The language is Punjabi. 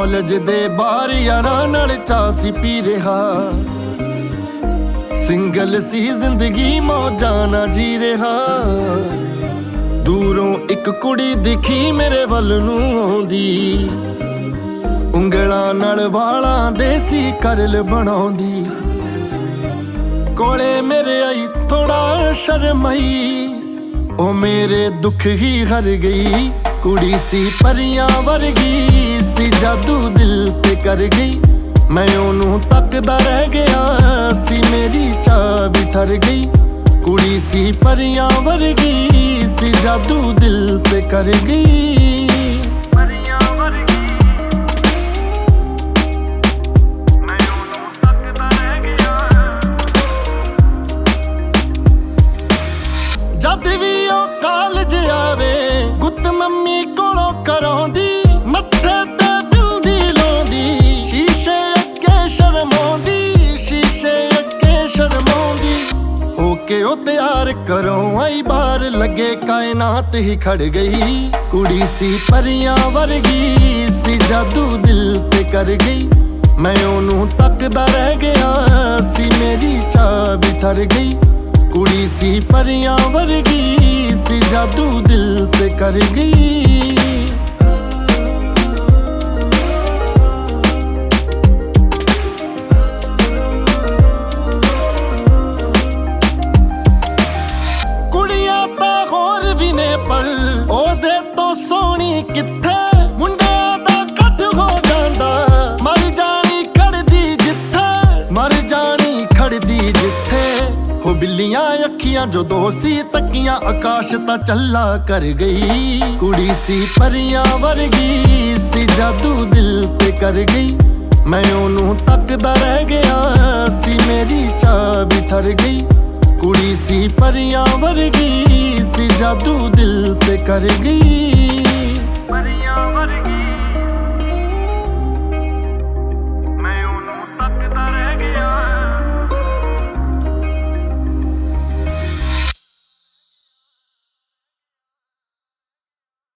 ਕਾਲਜ ਦੇ ਬਾਹਰ ਯਾਰਾਂ ਨਾਲ ਚਾਅ ਸੀ ਪੀ ਰਿਹਾ। ਸਿੰਗਲ ਸੀ ਜ਼ਿੰਦਗੀ ਮੌਜਾਂ ਨਾ ਜੀ ਰਿਹਾ। ਦੂਰੋਂ ਇੱਕ ਕੁੜੀ ਦਿਖੀ ਮੇਰੇ ਵੱਲ ਨੂੰ ਆਉਂਦੀ, ਉਂਗਲਾਂ ਨਾਲ ਵਾਲਾਂ ਦੇ ਸੀ ਕਰਲ ਬਣਾਉਂਦੀ। ਕੋਲੇ ਮੇਰੇ ਆਈ ਥੋੜਾ ਸ਼ਰਮਾਈ, ਉਹ ਮੇਰੇ ਦੁੱਖ ਹੀ ਹਰ ਗਈ। ਕੁੜੀ ਸੀ ਪਰੀਆਂ ਵਰਗੀ, ਸੀ ਜਾਦੂ ਦਿਲ ਤੇ ਕਰ ਗਈ। ਮੈਂ ਉਹਨੂੰ ਤੱਕਦਾ ਰਹਿ ਗਿਆ ਸੀ, ਮੇਰੀ ਚਾਹ ਵੀ ਠਰ ਗਈ। ਕੁੜੀ ਸੀ ਪਰੀਆਂ ਵਰਗੀ, ਸੀ ਜਾਦੂ ਦਿਲ ਤੇ ਕਰ ਗਈ। ਜਦ ਵੀ ਉਹ ਕਾਲਜ ਆਵੇ, ਗੁੱਤ ਮੰਮੀ ਕੋਲੋਂ ਕਰਾਉਂਦੀ। ਮੱਥੇ ਤੇ ਬਿੰਦੀ ਲਾਉਂਦੀ, ਸ਼ੀਸ਼ੇ ਅੱਗੇ ਸ਼ਰਮਾਉਂਦੀ, ਸ਼ੀਸ਼ੇ ਅੱਗੇ ਸ਼ਰਮਾਉਂਦੀ। ਹੋ ਕੇ ਉਹ ਤਿਆਰ ਕਰੋ ਆਈ ਬਾਹਰ, ਲੱਗੇ ਕਾਇਨਾਤ ਹੀ ਖੜ ਗਈ। ਕੁੜੀ ਸੀ ਪਰੀਆਂ ਵਰਗੀ, ਸੀ ਜਾਦੂ ਦਿਲ ਤੇ ਕਰ ਗਈ। ਮੈਂ ਉਹਨੂੰ ਤੱਕਦਾ ਰਹਿ ਗਿਆ ਸੀ, ਮੇਰੀ ਚਾਹ ਵੀ ਠਰ ਗਈ। ਕੁੜੀ ਸੀ ਪਰੀਆਂ ਵਰਗੀ, ਸੀ ਜਾਦੂ ਦਿਲ ਤੇ ਕਰ ਗਈ। ਕੁੜੀਆਂ ਤਾਂ ਹੋਰ ਵੀ ਨੇ ਪਰ ਉਹਦੇ ਤੋਂ ਸੋਹਣੀ ਕਿੱਥੇ। ਮੁੰਡਿਆਂ ਦਾ ਕੱਟ ਹੋ ਜਾਂਦਾ, ਮਰ ਜਾਣੀ ਖੜਦੀ ਜਿੱਥੇ, ਮਰ ਜਾਣੀ ਖੜਦੀ ਜਿੱਥੇ। ਹੋ ਬਿੱਲੀਆਂ ਅੱਖੀਆਂ ਜਦੋਂ ਸੀ ਤੱਕੀਆਂ, ਆਕਾਸ਼ ਤਾਂ ਚੱਲਾ ਕਰ ਗਈ। ਕੁੜੀ ਸੀ ਪਰੀਆਂ ਵਰਗੀ, ਸੀ ਜਾਦੂ ਦਿਲ ਤੇ ਕਰ ਗਈ। ਮੈਂ ਉਹਨੂੰ ਤੱਕਦਾ ਰਹਿ ਗਿਆ ਸੀ, ਮੇਰੀ ਚਾਹ ਵੀ ਠਰ ਗਈ। ਕੁੜੀ ਸੀ ਪਰੀਆਂ ਵਰਗੀ, ਸੀ ਜਾਦੂ ਦਿਲ ਤੇ ਕਰ ਗਈ। ਪਰੀਆਂ ਵਰਗੀ।